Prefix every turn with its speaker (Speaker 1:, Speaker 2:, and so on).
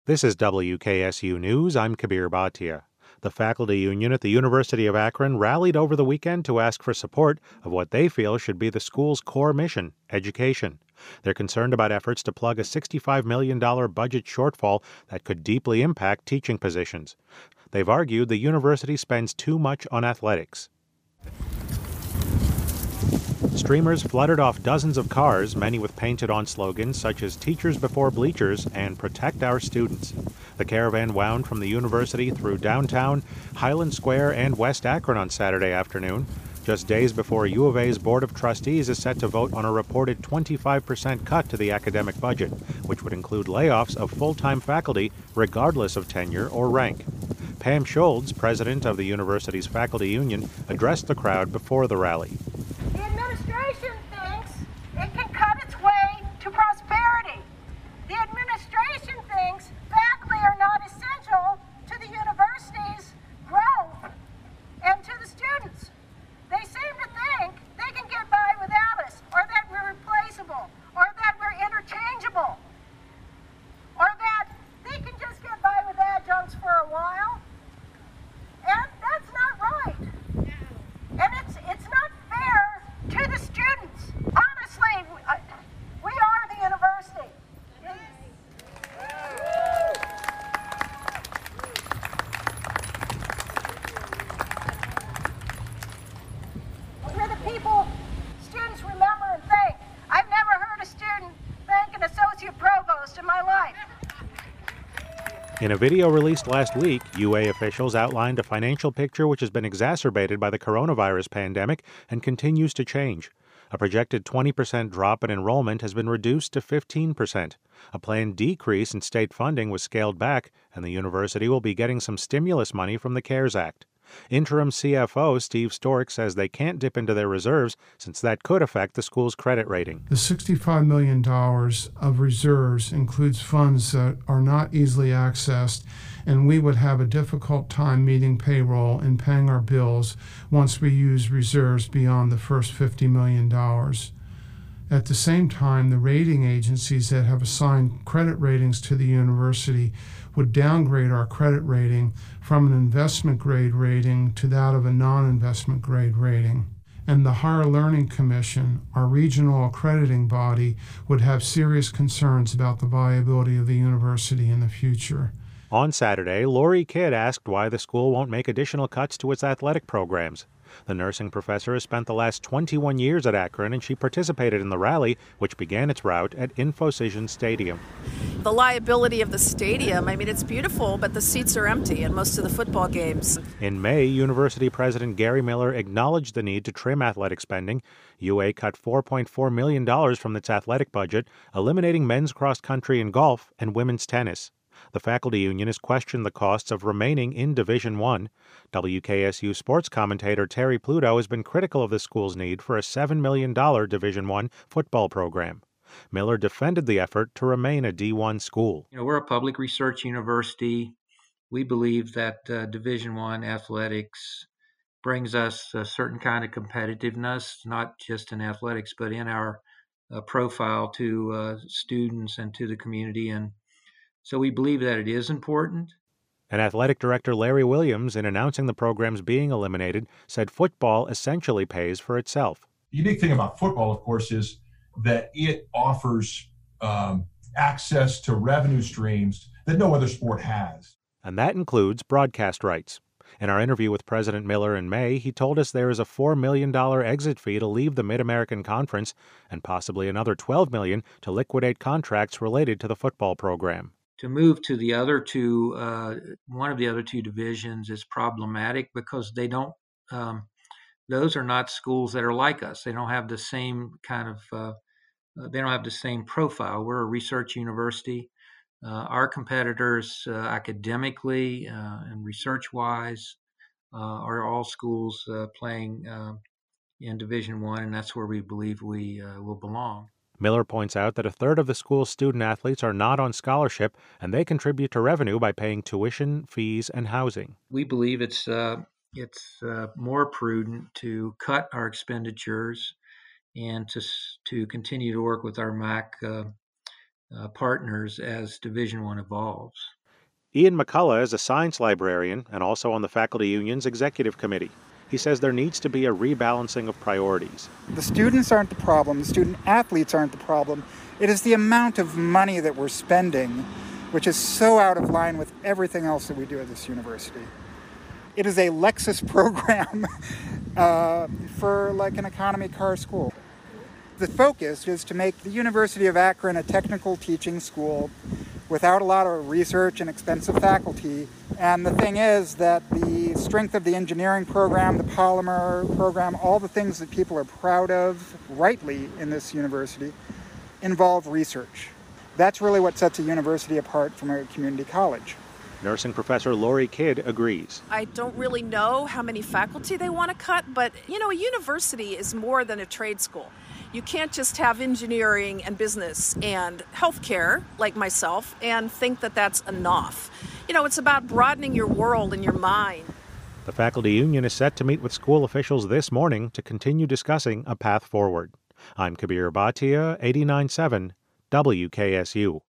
Speaker 1: This is WKSU News. I'm Kabir Bhatia. The faculty union at the University of Akron rallied over the weekend to ask for support of what they feel should be the school's core mission, education. They're concerned about efforts to plug a $65 million budget shortfall that could deeply impact teaching positions. They've argued the university spends too much on athletics. Streamers fluttered off dozens of cars, many with painted-on slogans such as Teachers Before Bleachers and Protect Our Students. The caravan wound from the university through downtown, Highland Square, and West Akron on Saturday afternoon, just days before U of A's Board of Trustees is set to vote on a reported 25% cut to the academic budget, which would include layoffs of full-time faculty regardless of tenure or rank. Pam Scholz, president of the university's faculty union, addressed the crowd before the rally.
Speaker 2: The administration thinks it can cut its way to prosperity. The administration thinks faculty are not essential to the university's growth and to the students. They seem to think they can get by without us, or that we're replaceable, or that we're interchangeable, or that they can just get by with adjuncts for a while. And that's not right. And it's not fair to the students. Honestly, we are the university. We're the people students remember and thank. I've never heard a student thank an associate provost in my life.
Speaker 1: In a video released last week, UA officials outlined a financial picture which has been exacerbated by the coronavirus pandemic and continues to change. A projected 20% drop in enrollment has been reduced to 15%. A planned decrease in state funding was scaled back, and the university will be getting some stimulus money from the CARES Act. Interim CFO Steve Stork says they can't dip into their reserves since that could affect the school's credit rating.
Speaker 3: The $65 million of reserves includes funds that are not easily accessed, and we would have a difficult time meeting payroll and paying our bills once we use reserves beyond the first $50 million. At the same time, the rating agencies that have assigned credit ratings to the university would downgrade our credit rating from an investment grade rating to that of a non-investment grade rating. And the Higher Learning Commission, our regional accrediting body, would have serious concerns about the viability of the university in the future.
Speaker 1: On Saturday, Lori Kidd asked why the school won't make additional cuts to its athletic programs. The nursing professor has spent the last 21 years at Akron, and she participated in the rally, which began its route at Infocision Stadium.
Speaker 4: The liability of the stadium, it's beautiful, but the seats are empty in most of the football games.
Speaker 1: In May, University President Gary Miller acknowledged the need to trim athletic spending. UA cut $4.4 million from its athletic budget, eliminating men's cross country and golf and women's tennis. The faculty union has questioned the costs of remaining in Division I. WKSU sports commentator Terry Pluto has been critical of the school's need for a $7 million Division I football program. Miller defended the effort to remain a D1 school.
Speaker 5: We're a public research university. We believe that Division I athletics brings us a certain kind of competitiveness, not just in athletics, but in our profile to students and to the community. And so we believe that it is important.
Speaker 1: And athletic director Larry Williams, in announcing the programs being eliminated, said football essentially pays for itself.
Speaker 6: The unique thing about football, of course, is that it offers access to revenue streams that no other sport has.
Speaker 1: And that includes broadcast rights. In our interview with President Miller in May, he told us there is a $4 million exit fee to leave the Mid-American Conference and possibly another $12 million to liquidate contracts related to the football program.
Speaker 5: To move to the other two, one of the other two divisions is problematic because they don't, those are not schools that are like us. They don't have the same kind of, they don't have the same profile. We're a research university. Our competitors academically and research-wise are all schools playing in Division I, and that's where we believe we will belong.
Speaker 1: Miller points out that a third of the school's student athletes are not on scholarship, and they contribute to revenue by paying tuition, fees, and housing.
Speaker 5: We believe it's more prudent to cut our expenditures and to continue to work with our MAC partners as Division I evolves.
Speaker 1: Ian McCullough is a science librarian and also on the faculty union's executive committee. He says there needs to be a rebalancing of priorities.
Speaker 7: The students aren't the problem. The student athletes aren't the problem. It is the amount of money that we're spending, which is so out of line with everything else that we do at this university. It is a Lexus program for like an economy car school. The focus is to make the University of Akron a technical teaching school without a lot of research and expensive faculty. And the thing is that the strength of the engineering program, the polymer program, all the things that people are proud of, rightly, in this university, involve research. That's really what sets a university apart from a community college.
Speaker 1: Nursing professor Lori Kidd agrees.
Speaker 4: I don't really know how many faculty they want to cut, but, a university is more than a trade school. You can't just have engineering and business and healthcare, like myself, and think that that's enough. It's about broadening your world and your mind.
Speaker 1: The faculty union is set to meet with school officials this morning to continue discussing a path forward. I'm Kabir Bhatia, 89.7 WKSU.